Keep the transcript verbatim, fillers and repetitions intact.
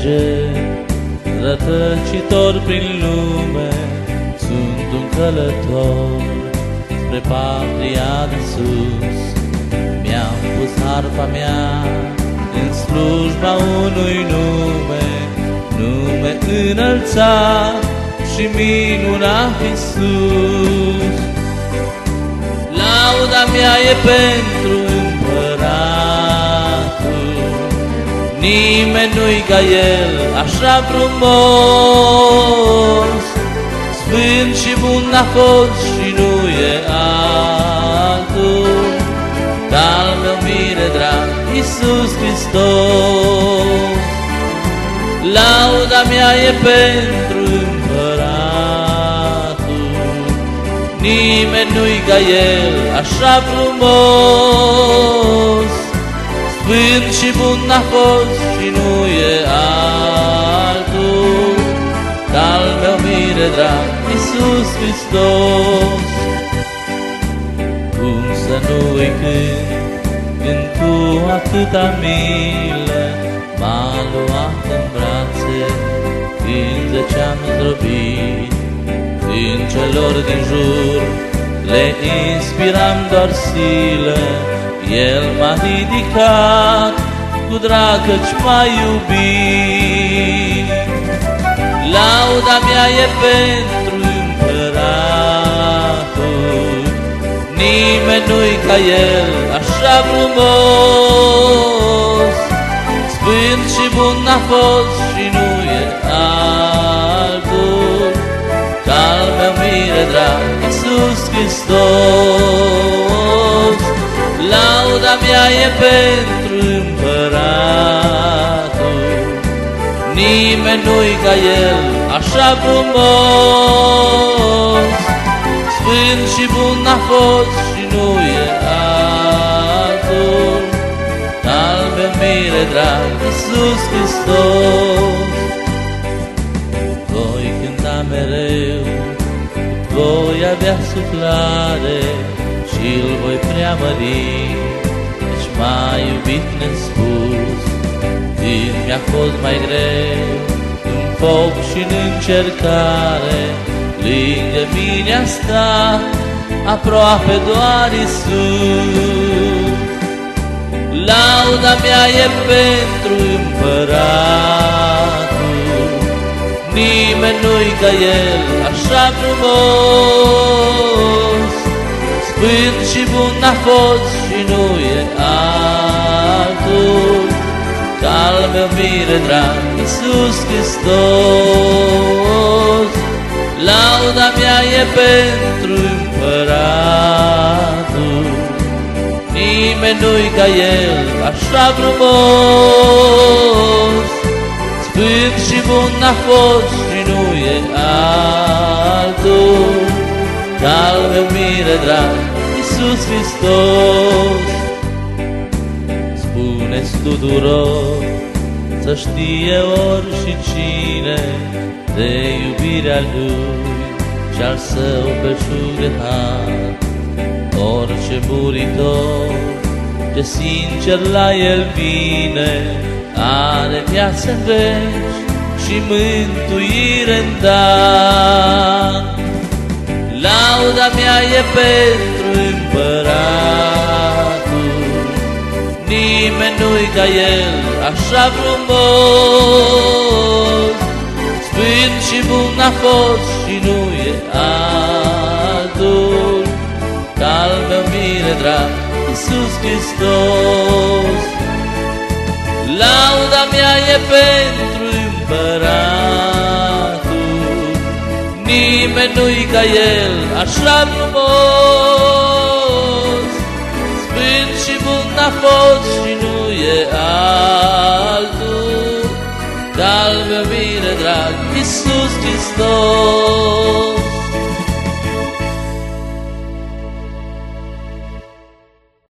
înger, rătăcitor prin lume, sunt un călător spre patria de sus. Mi-am pus harfa mea în slujba unui nume, nume înălțat și minunat Iisus. Lauda mea e pentru Împăratul, nimeni nu-i ca El așa frumos. Sfânt și bun a fost și nu e altul, al meu mire drag, Iisus Hristos. Lauda mea e pentru Împăratul, nimeni nu-i ca El așa frumos. Sfânt și bun a fost și nu e altul, al meu mire drag, Iisus Hristos. Cum să nu-i cânt, când cu atâta milă m-a luat în brațe, când ziceam zdrobit, când celor din jur le inspiram doar silă, El m-a ridicat cu drag căci m-a iubit. Lauda mea e pentru Împăratul, nimeni nu-i ca El așa frumos. Sfânt și bun a fost și nu e altul, al meu mire drag, Iisus Hristos. Lauda mea e pentru Împăratul, nimeni nu-i ca El așa frumos. Sfânt și bun a fost și nu e altul, al meu mire drag, Iisus Hristos. Voi cânta mereu, voi avea suflare și-L voi preamări, căci m-a iubit nespus. Când mi-a fost mai greu, în foc și în încercare, lângă mine a stat aproape doar Iisus. Lauda mea e pentru Împăratul, nimeni nu-i ca El așa frumos. Sfânt și bun a fost și nu e altul, al meu mire drag, Iisus Hristos. Lauda mea e pentru Împăratul, nimeni nu-i ca El așa frumos. Sfânt și bun a fost și nu e altul, al meu mire drag, Iisus Hristos. Spuneți tuturor să știe ori și cine de iubirea Lui și al Său belșug de har. Orice muritor ce sincer la El vine, are viață în veci și mântuire-n dar. Lauda mea e pentru Împăratul, nimeni nu-i ca El așa frumos. Sfânt și bun a fost și nu e altul, al meu mire drag, Iisus Hristos. Lauda mea e pentru Împăratul, nimeni nu-i ca El așa frumos. Sfânt și bun a fost și nu e altul, al meu mire drag, Iisus Hristos.